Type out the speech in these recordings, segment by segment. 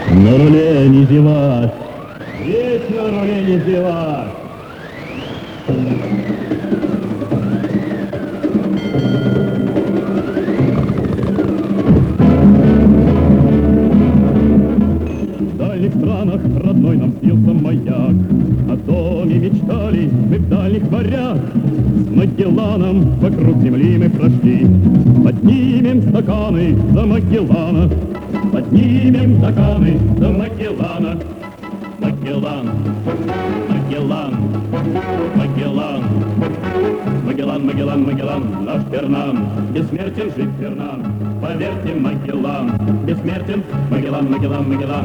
На руле не зевать. Есть на руле не зевать. В дальних странах родной нам снился маяк. О доме мечтали мы в дальних морях. С Магелланом вокруг земли мы прошли. Поднимем стаканы за Магеллана. Поднимем стаканы за Магеллана. Магеллан, Магеллан, Магеллан. Магеллан, Магеллан, Магеллан, наш Фернан. Бессмертен жив Фернан. Поверьте, Магеллан. Бессмертен Магеллан, Магеллан, Магеллан.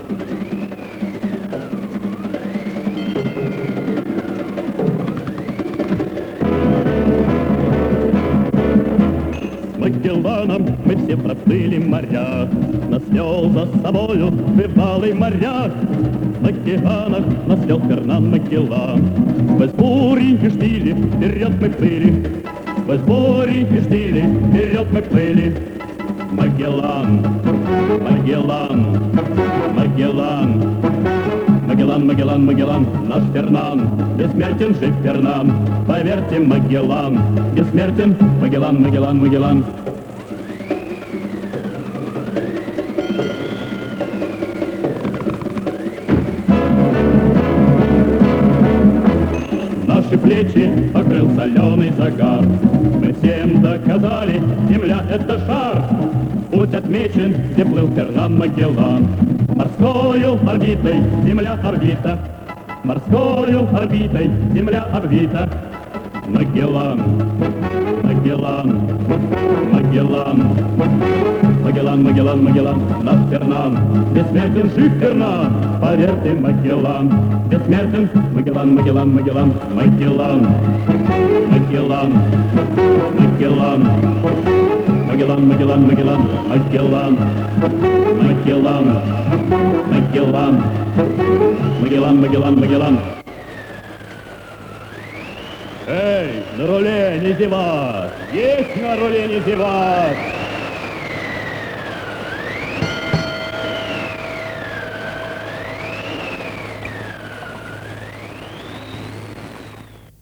Магелланом мы все проплыли моря, нас вел за собою бывалый моряк. В океанах нас вел Фернан Магеллан. Сквозь бури и штили вперед мы плыли, сквозь бури и штили вперед мы плыли. Магеллан, Магеллан, Магеллан. Магеллан, Магеллан, Магеллан, наш Фернан. Бессмертен жив Фернан. Поверьте, Магеллан. Бессмертен Магеллан, Магеллан, Магеллан. Наши плечи покрыл соленый загар. Мы всем доказали, земля — это шар. Путь отмечен, где плыл Фернан Магеллан. Морскою орбитой земля орбита, морскою орбитой земля орбита. Магеллан, Магеллан, Магеллан. Магеллан, Магеллан, Магеллан, наш Фернан. Бессмертен жив Фернан. Поверьте, Магеллан. Бессмертен Магеллан, Магеллан, Магеллан. Магеллан, Магеллан, Магеллан. Магеллан, Магеллан, Магеллан, Магеллан. Магеллан, Магеллан. Магеллан, Магеллан, Магеллан. Эй, на руле не зевать! Есть на руле не зевать!